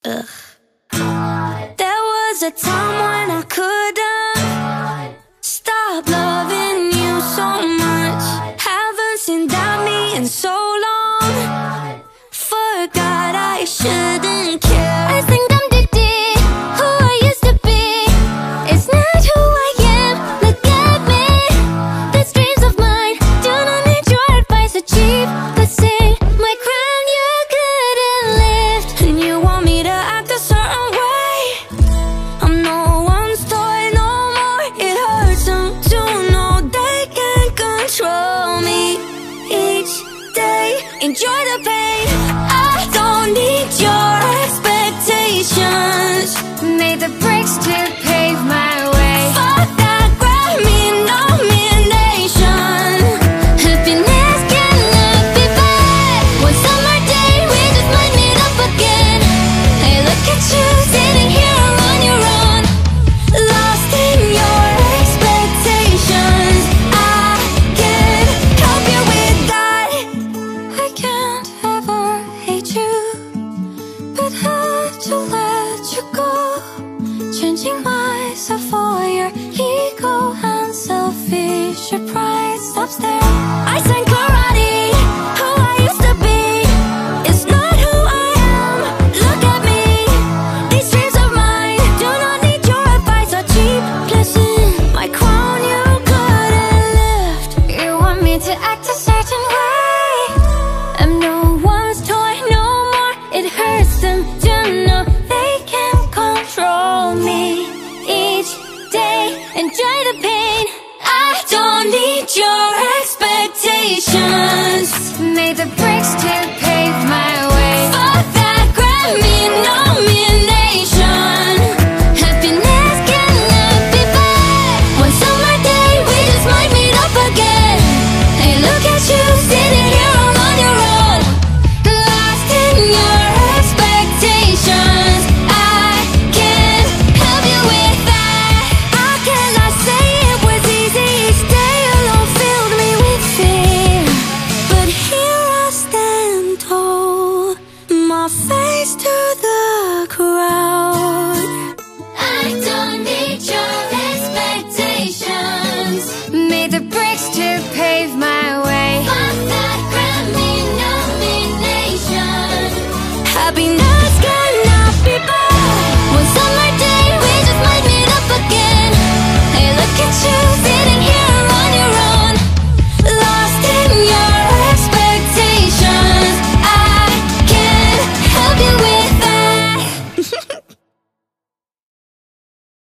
Ugh. There was a time when I couldn't stop loving you so much. Haven't seen that me in so long. Forgot I shouldn't care. I think I'm addicted, who I used to be. It's not who I am, look at me. These dreams of mine do not need your advice. Achieve the same, my crown you couldn't lift. And you want me to act a certain way. I'm no one's toy no more. It hurts them to know they can't control me each day. Enjoy the pain, I don't need your expectations. Made the breaks too